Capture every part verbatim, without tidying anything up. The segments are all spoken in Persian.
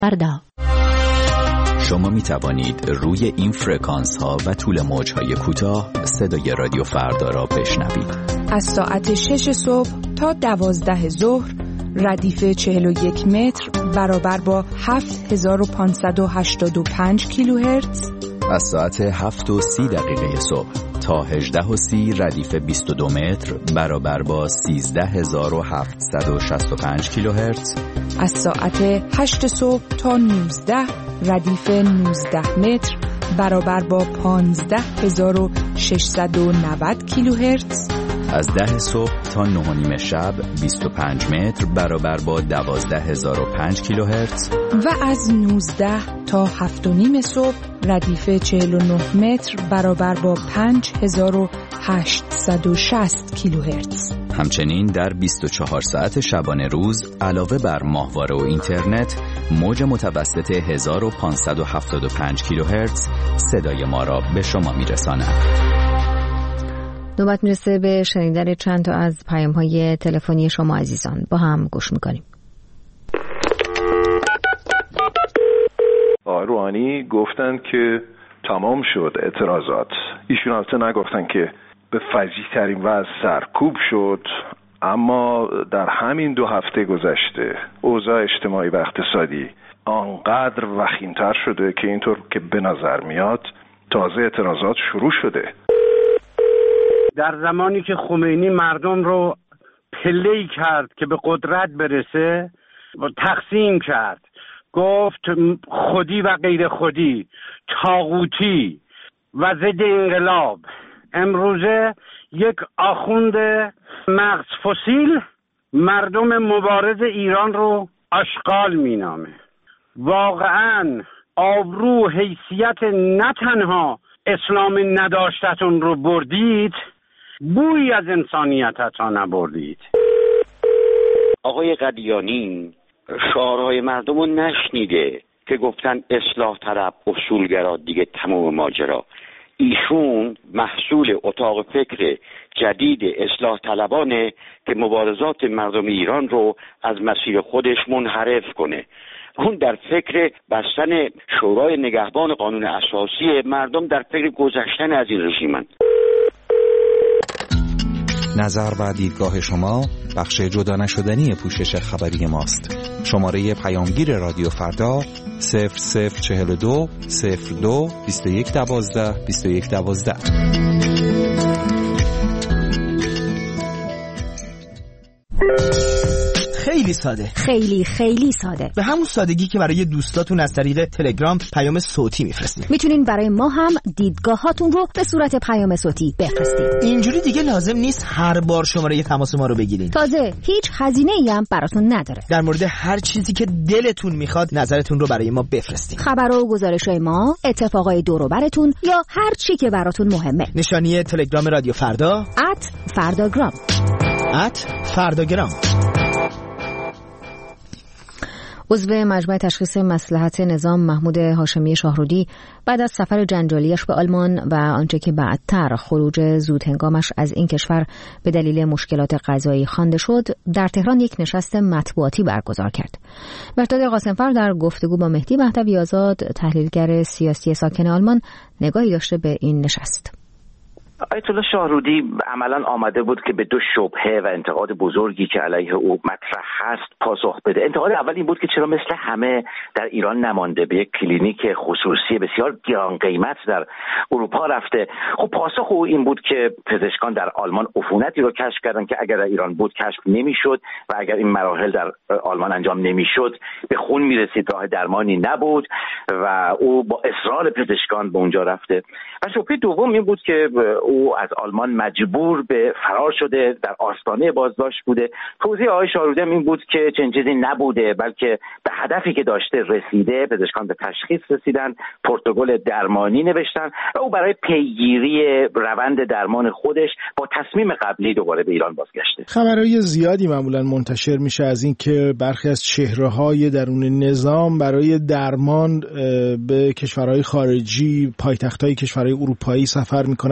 فردا. شما می توانید روی این فرکانس ها و طول موج های کوتاه صدای رادیو فردا را بشنوید. از ساعت شش صبح تا دوازده ظهر ردیف چهل و یک متر برابر با هفت هزار و پانصد و هشتاد و پنج کیلوهرتز. از ساعت هفت و سی دقیقه صبح تا هجده و سی ردیف بیست و دو متر برابر با سیزده هزار و هفتصد و شصت و پنج کیلوهرتز. از ساعت هشت صبح تا نوزده ردیف نوزده متر برابر با پانزده هزار و ششصد و نود کیلوهرتز. از ده صبح تا نه و نیم شب بیست و پنج متر برابر با دوازده هزار و پنج کیلوهرتز. و از نوزده تا هفت و نیم صبح ردیف چهل و نه متر برابر با پنج هزار و هشتصد و شصت کیلوهرتز. همچنین در بیست و چهار ساعت شبانه روز علاوه بر ماهواره و اینترنت موج متوسط هزار و پانصد و هفتاد و پنج کیلوهرتز صدای ما را به شما میرساند. نوبت میرسه به شنیدن چند تا از پیام‌های تلفنی شما عزیزان. با هم گوش میکنیم. آقای روحانی گفتن که تمام شد اعتراضات. ایشون البته نگفتن که به فجیع ترین وضع سرکوب شد، اما در همین دو هفته گذشته اوضاع اجتماعی و اقتصادی آنقدر وخیم‌تر شده که اینطور که به نظر میاد تازه اعتراضات شروع شده. در زمانی که خمینی مردم رو پله‌ای کرد که به قدرت برسه و تقسیم کرد، گفت خودی و غیر خودی، طاغوتی و ضد انقلاب، امروزه یک آخوند مغز فسیل مردم مبارز ایران رو آشغال مینامه. واقعا آبرو حیثیت نه تنها اسلام نداشتتون رو بردید، بویی از انسانیتتان نبردید. آقای قدیانی شعارهای مردم رو نشنیده که گفتن اصلاح طلب، اصولگرا، دیگه تمام ماجرا. ایشون محصول اتاق فکر جدید اصلاح طلبانه که مبارزات مردم ایران رو از مسیر خودش منحرف کنه. اون در فکر بستن شورای نگهبان قانون اساسی، مردم در فکر گذشتن از این رژیمن. نظر و دیدگاه شما بخش جدا نشدنی پوشش خبری ماست. شماره پیامگیر رادیو فردا صفر صفر چهل و دو صفر دو بیست و یک دوازده بیست و یک دوازده. خیلی ساده، خیلی خیلی ساده، به همون سادگی که برای دوستاتون از طریق تلگرام پیام صوتی میفرستید. میتونین برای ما هم دیدگاهاتون رو به صورت پیام صوتی بفرستید. اینجوری دیگه لازم نیست هر بار شماره تماس ما رو بگیرین. تازه هیچ هزینه‌ای هم براتون نداره. در مورد هر چیزی که دلتون میخواد نظرتون رو برای ما بفرستید. خبر و گزارش‌های ما، اتفاقای دور و براتون یا هر چی که براتون مهمه. نشانی تلگرام رادیو فردا ات فرداگرام ات فرداگرام. عضو مجمع تشخیص مصلحت نظام محمود هاشمی شاهرودی بعد از سفر جنجالیش به آلمان و آنچه که بعدتر خروج زود هنگامش از این کشور به دلیل مشکلات غذایی خوانده شد، در تهران یک نشست مطبوعاتی برگزار کرد. مهرداد قاسمفر در گفتگو با مهدی مهدوی آزاد، تحلیلگر سیاسی ساکن آلمان، نگاهی داشته به این نشست. آیت الله شاهرودی عملاً آمده بود که به دو شبهه و انتقاد بزرگی که علیه او مطرح هست پاسخ بده. انتقاد اول این بود که چرا مثل همه در ایران نمانده، به یک کلینیک خصوصی بسیار گران قیمت در اروپا رفته. خب پاسخ او این بود که پزشکان در آلمان عفونتی رو کشف کردن که اگر در ایران بود کشف نمی‌شد و اگر این مراحل در آلمان انجام نمی‌شد به خون می‌رسید، راه درمانی نبود و او با اصرار پزشکان به اونجا رفته. و شبهه دوم این بود که او از آلمان مجبور به فرار شده، در آستانه بازداشت بوده. توضیح آقای شاهرودی این بود که چنین چیزی نبوده، بلکه به هدفی که داشته رسیده. پزشکان به تشخیص رسیدن، پروتکل درمانی نوشتن و او برای پیگیری روند درمان خودش با تصمیم قبلی دوباره به ایران بازگشته. خبرهای زیادی معمولا منتشر میشه از این که برخی از چهره‌های درون نظام برای درمان به کشورهای خارجی، پایتخت‌های کشورهای اروپایی سفر میکنن، ولی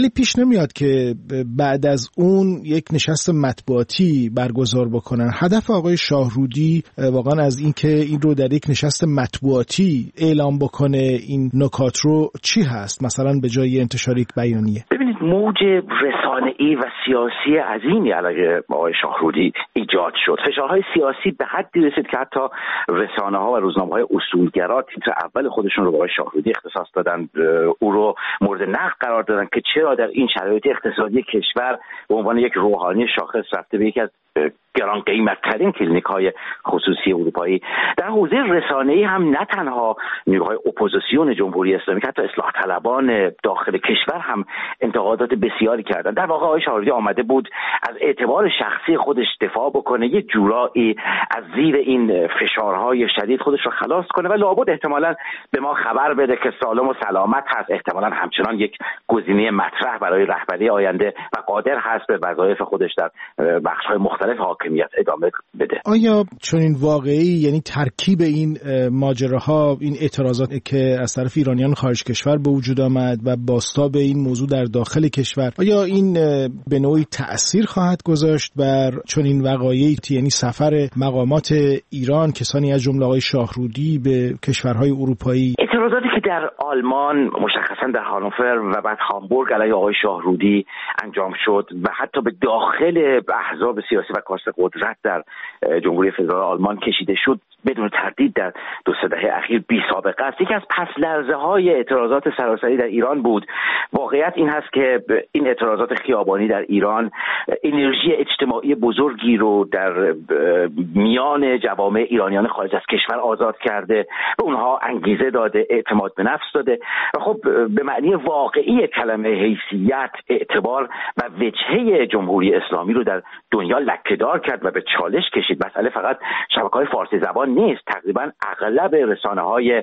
پیش نمیاد که بعد از اون یک نشست مطبوعاتی برگزار بکنن؟ هدف آقای شاهرودی واقعا از این که این رو در یک نشست مطبوعاتی اعلام بکنه این نکات رو چی هست، مثلا به جای انتشار یک بیانیه؟ ببینید، موج رسانه‌ای و سیاسی عظیمی علیه آقای شاهرودی ایجاد شد. فشارهای سیاسی به حدی رسید که حتی رسانه‌ها و روزنامه‌های اصولگرا تیتر اول خودشون رو به آقای شاهرودی اختصاص دادن، او رو مورد نقد قرار دادن که چرا در این شرایط اقتصادی کشور به عنوان یک روحانی شاخص رفته به یکی از گران قیمت‌ترین کلینیک‌های خصوصی اروپایی. در حوزه رسانه‌ای هم نه تنها نیروهای اپوزیسیون جمهوری اسلامی که حتی اصلاح طلبان داخل کشور هم انتقادات بسیاری کردند. در واقع آقای شاهرودی آمده بود از اعتبار شخصی خودش دفاع بکنه، یک جورایی از زیر این فشارهای شدید خودش رو خلاص کنه و لابد احتمالاً به ما خبر بده که سالم و سلامت هست، احتمالاً همچنان یک گزینه مطرح برای رهبری آینده و قادر هست به وظایف خودش در بخش‌های مختلف حاکمیت ادامه بده. آیا چنین واقعی، یعنی ترکیب این ماجراها، این اعتراضات که از طرف ایرانیان خارج کشور به وجود آمد و بازتاب این موضوع در داخل کشور، آیا این به نوعی تأثیر خواهد گذاشت بر چنین وقایعی، یعنی سفر مقامات ایران، کسانی از جمله آقای شاهرودی به کشورهای اروپایی؟ اعتراضاتی که در آلمان، مشخصا در هانوفر و بعد هامبورگ علیه آقای شاهرودی انجام شد و حتی به داخل احزاب سیاسی و کاسه قدرت در جمهوری فدرال آلمان کشیده شد، بدون تردید در دو سه دهه اخیر بی سابقه است. یکی از پس لرزه های اعتراضات سراسری در ایران بود. واقعیت این هست که این اعتراضات خیابانی در ایران انرژی اجتماعی بزرگی رو در میان جوامع ایرانیان خارج از کشور آزاد کرده، به اونها انگیزه داده، اعتماد به نفس داده و خب به معنی واقعی کلمه حیثیت، اعتبار و وجهه جمهوری اسلامی رو در دنیا لکه‌دار کرد و به چالش کشید. مسئله فقط شبکه‌های فارسی زبان نیست. تقریبا اغلب رسانه‌های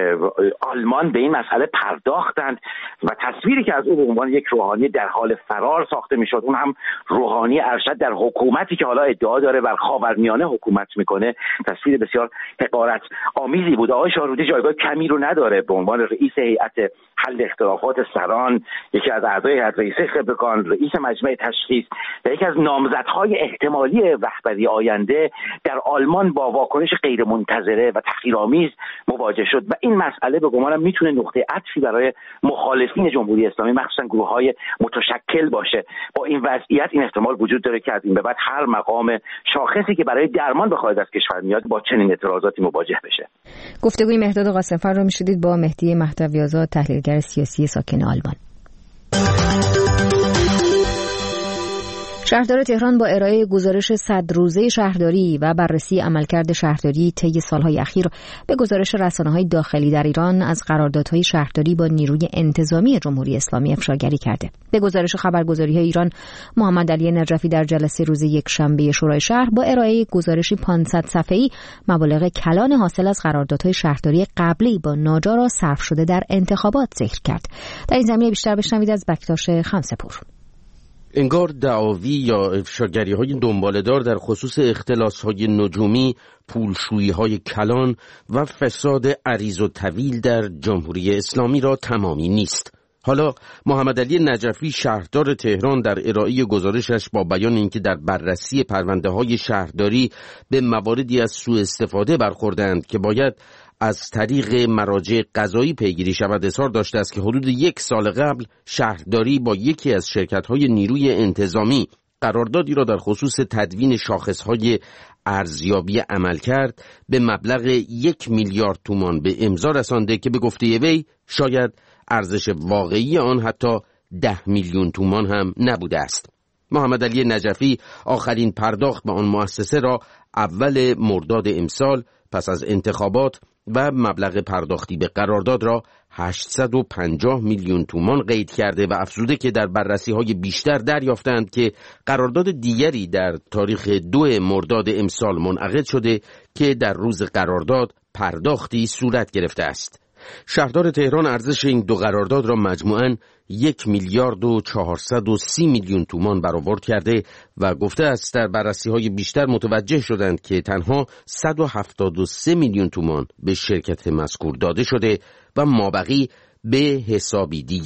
آلمان به این مسئله پرداختند و تصویری که از او به عنوان یک روحانی در حال فرار ساخته میشد، اون هم روحانی ارشد در حکومتی که حالا ادعا داره بر خاورمیانه حکومت میکنه، تصویر بسیار حقارت آمیزی بود. آقای شاهرودی جایگاه کمی رو نداره به عنوان رئیس هیئت حل اختلافات سران، یکی از اعضای هیئت رئیسه خبرگان، رئیس مجمع تشخیص و یکی از نامزدهای احتمالی رهبری آینده در آلمان با واکنش غیر منتظره و تحقیرآمیز مواجه شد و این مسئله به گمانم میتونه نقطه عطفی برای مخالفین جمهوری اسلامی، مخصوصا گروه‌های متشکل باشه. با این وضعیت این احتمال وجود داره که از این به بعد هر مقام شاخصی که برای درمان به خارج از کشور میاد با چنین اعتراضاتی مواجه بشه. گفتگوی مهداد قاسم‌فر رو میشدید با مهدی مهدوی‌آزاد، تحلیلگر سیاسی ساکن آلمان. شهردار تهران با ارائه گزارش صد روزه شهرداری و بررسی عملکرد شهرداری طی سالهای اخیر به گزارش رسانه‌های داخلی در ایران از قراردادهای شهرداری با نیروی انتظامی جمهوری اسلامی افشاگری کرده. به گزارش خبرگزاری‌های ایران، محمد علی نجفی در جلسه روز یکشنبه شورای شهر با ارائه گزارشی پانصد صفحه‌ای مبالغ کلان حاصل از قراردادهای شهرداری قبلی با ناجا را صرف شده در انتخابات ذکر کرد. در این زمینه بیشتر بشنوید از بکتاش خمسه‌پور. انگار دعاوی یا افشاگری‌های دنباله‌دار در خصوص اختلاس‌های نجومی، پولشویی‌های کلان و فساد عریض و طویل در جمهوری اسلامی را تمامی نیست. حالا محمد علی نجفی شهردار تهران در ارائه گزارشش با بیان اینکه در بررسی پرونده‌های شهرداری به مواردی از سوء استفاده برخوردند که باید از طریق مراجع قضایی پیگیری شود، اصرار داشته است که حدود یک سال قبل شهرداری با یکی از شرکت‌های نیروی انتظامی قراردادی را در خصوص تدوین شاخص‌های ارزیابی عمل کرد به مبلغ یک میلیارد تومان به امضا رسانده که به گفته وی شاید ارزش واقعی آن حتی ده میلیون تومان هم نبوده است. محمد علی نجفی آخرین پرداخت به آن مؤسسه را اول مرداد امسال پس از انتخابات و مبلغ پرداختی به قرارداد را هشتصد و پنجاه میلیون تومان قید کرده و افزوده که در بررسی‌های بیشتر دریافتند که قرارداد دیگری در تاریخ دو مرداد امسال منعقد شده که در روز قرارداد پرداختی صورت گرفته است. شهردار تهران ارزش این دو قرارداد را مجموعاً یک میلیارد و چهارصد و سی میلیون تومان برآورد کرده و گفته است در بررسی‌های بیشتر متوجه شدند که تنها صد و هفتاد و سه میلیون تومان به شرکت مذکور داده شده و مابقی به حسابی دیگر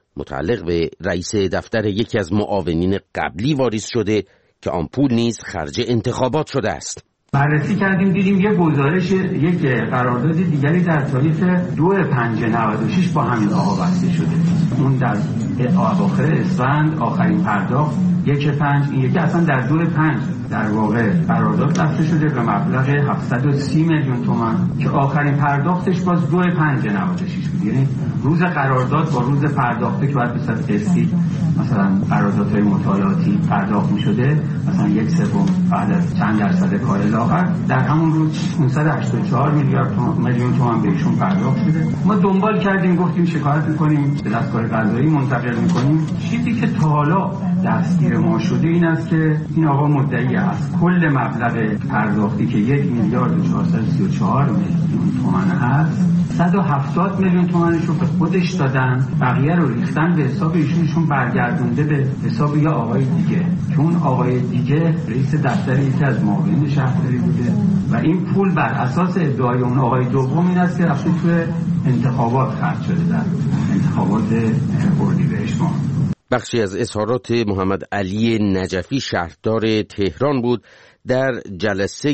متعلق به رئیس دفتر یکی از معاونین قبلی واریز شده که آن پول نیز خرج انتخابات شده است. بررسی کردیم دیدیم یه گزارش یک قرارداد دیگری در تاریخ دو پنج نود و شش با همین آقا بسته شده. اون در اواخر اسفند آخرین پرداخت یک پنج، این یکی اصلا در دو پنج در واقع قرارداد بسته شده به مبلغ هفتصد و سی میلیون تومان که آخرین پرداختش باز دو پنج نود و شش بود. یعنی روز قرارداد با روز پرداخته که باید به صورت قسطی مثلا قراردادهای مطالعاتی پرداخت می‌شده، مثلا یک سوم بعد از چند درصد کار لاغر در همون روز پانصد و هشتاد و چهار میلیارد میلیون تومان بهشون پرداخت شده. ما دنبال کردیم، گفتیم شکایت می‌کنیم، به دستگاه قضایی منتقل می‌کنیم. چیزی که تا حالا دستگیر ما شده این است که این آقا مدعی است کل مبلغ پرداختی که یک میلیارد و چهارصد و سی و چهار میلیون تومان هست، صد و هفتاد میلیون تومانش رو به خودش دادن، بقیه رو ریختن به حساب ایشونشون برگردونده به حساب یا آقای دیگه که اون آقای دیگه رئیس دفتر یکی از معاونین شهرداری بوده و این پول بر اساس ادعای اون آقای دوم این است که رفته توی انتخابات خرج شده در انتخابات اردیبهشت ماه. بخشی از اظهارات محمد علی نجفی شهردار تهران بود در جلسه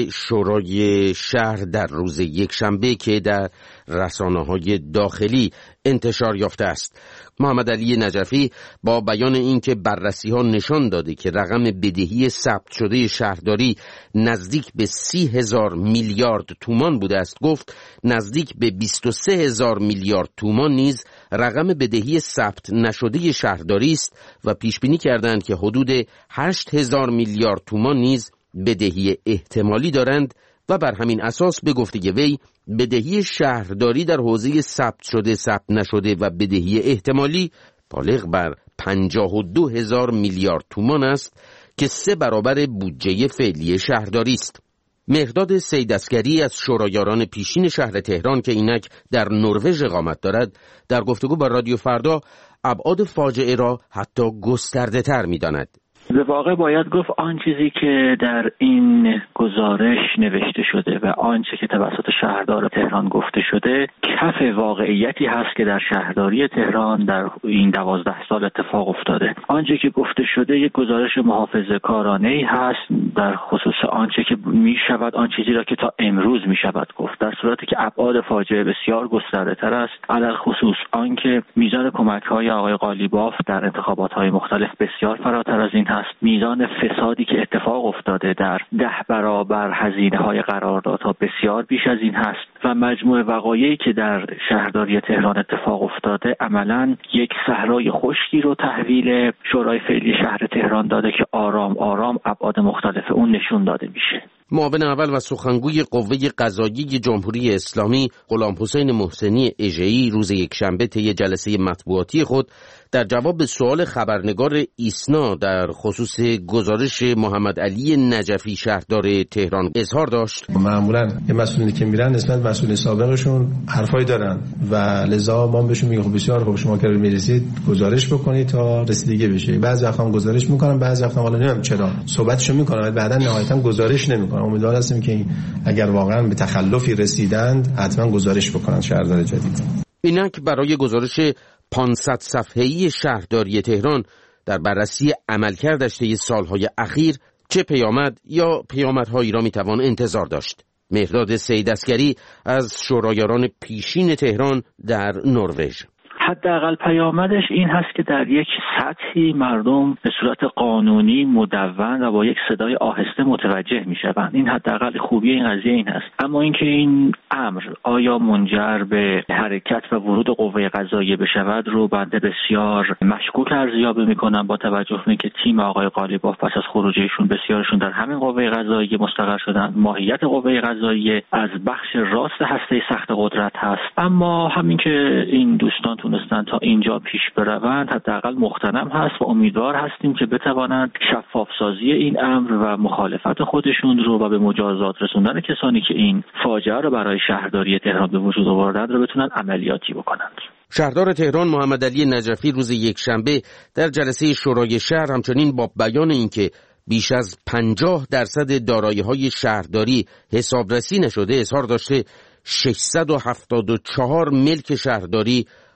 شورای شهر در روز یکشنبه که در رسانه‌های داخلی انتشار یافته است. محمد علی نجفی با بیان اینکه بررسی‌ها نشان داده که رقم بدهی ثبت شده شهرداری نزدیک به سی هزار میلیارد تومان بوده است، گفت نزدیک به بیست و سه هزار میلیارد تومان نیز رقم بدهی ثبت نشده شهرداری است و پیش بینی کردند که حدود هشت هزار میلیارد تومان نیز بدهی احتمالی دارند و بر همین اساس به گفته وی بدهی شهرداری در حوزه ثبت شده، ثبت نشده و بدهی احتمالی بالغ بر پنجاه و دو هزار میلیارد تومان است که سه برابر بودجه فعلی شهرداری است. مهرداد سیدعسگری از شورایاران پیشین شهر تهران که اینک در نروژ اقامت دارد در گفتگو با رادیو فردا ابعاد فاجعه را حتی گسترده تر می داند. به واقع باید گفت آن چیزی که در این گزارش نوشته شده و آنچه که توسط شهردار تهران گفته شده کف واقعیتی هست که در شهرداری تهران در این دوازده سال اتفاق افتاده. آنچه که گفته شده یک گزارش محافظه‌کارانه‌ای هست در خصوص آنچه که می شود، آن چیزی را که تا امروز می شود گفت، در صورتی که ابعاد فاجعه بسیار گسترده تر است. علل خصوص آنکه میزان کمک‌های آقای قالیباف در انتخابات‌های مختلف بسیار فراتر از این هست. میزان فسادی که اتفاق افتاده در ده برابر هزینه‌های قراردادها بسیار بیش از این هست و مجموع وقایعی که در شهرداری تهران اتفاق افتاده عملاً یک صحرای خشکی رو تحویل شورای فعلی شهر تهران داده که آرام آرام ابعاد مختلف اون نشون داده میشه. معاون اول و سخنگوی قوه قضاییه جمهوری اسلامی غلام حسین محسنی اژه‌ای روز یکشنبه طی جلسه مطبوعاتی خود در جواب به سوال خبرنگار ایسنا در خصوص گزارش محمد علی نجفی شهردار تهران اظهار داشت. معمولا یه مسئولی که میرن نسبت مسئول سابقشون حرفایی دارن و لذا ما بهشون میگیم خب بسیار خوب شما که میرسید گزارش بکنید تا رسیدگی بشه. بعضی وقتا هم گزارش میکنن، بعضی وقتا حالا نمیدونم چرا صحبتشو میکنن بعدا نهایتا گزارش نمیکنن. امیدوار هستیم که اگر واقعا به تخلفی رسیدند حتما گزارش بکنن شهردار جدید. اینک برای گزارش پانصد صفحه‌ای شهرداری تهران در بررسی عملکردش طی سالهای اخیر چه پیامد یا پیامدهایی را میتوان انتظار داشت. مهرداد سیدعسگری از شورایاران پیشین تهران در نروژ: حداقل پیامدش این هست که در یک سطحی مردم به صورت قانونی مدون و با یک صدای آهسته متوجه میشوند. این حداقل خوبی این قضیه این هست. اما اینکه این امر آیا منجر به حرکت و ورود قوه قضاییه بشود رو بنده بسیار مشکوک ارزیابی میکنم، با توجه به اینکه تیم آقای قالیباف پس از خروج ایشون بسیارشون در همین قوه قضاییه مستقر شدن. ماهیت قوه قضاییه از بخش راست هسته سخت قدرت هست، اما همین که این دوستان تا اینجا پیش بروند حداقل مغتنم هست و امیدوار هستیم که بتوانند شفاف سازی این امر و مخالفت خودشون رو و به مجازات رسوندن کسانی که این فاجعه رو برای شهرداری تهران به وجود آوردند رو بتونن عملیاتی بکنند. شهردار تهران محمد علی نجفی روز یکشنبه در جلسه شورای شهر همچنین با بیان اینکه بیش از پنجاه درصد دارایی‌های شهرداری حسابرسی نشده اظهار داشته ششصد و هفتاد و چهار ملک شهرداری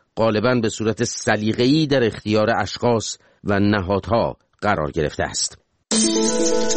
غالباً به صورت سلیقه‌ای در اختیار اشخاص و نهادها قرار گرفته است.